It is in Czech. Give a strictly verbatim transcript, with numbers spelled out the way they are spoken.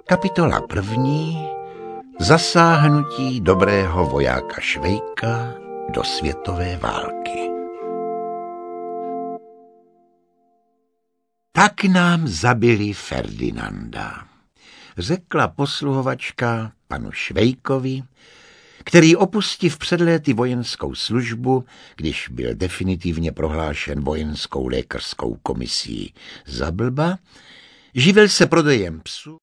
Kapitola první. Zasáhnutí dobrého vojáka Švejka do světové války. Tak nám zabili Ferdinanda, řekla posluhovačka panu Švejkovi, který opustiv před léty vojenskou službu, když byl definitivně prohlášen vojenskou lékařskou komisí za blba, živil se prodejem psů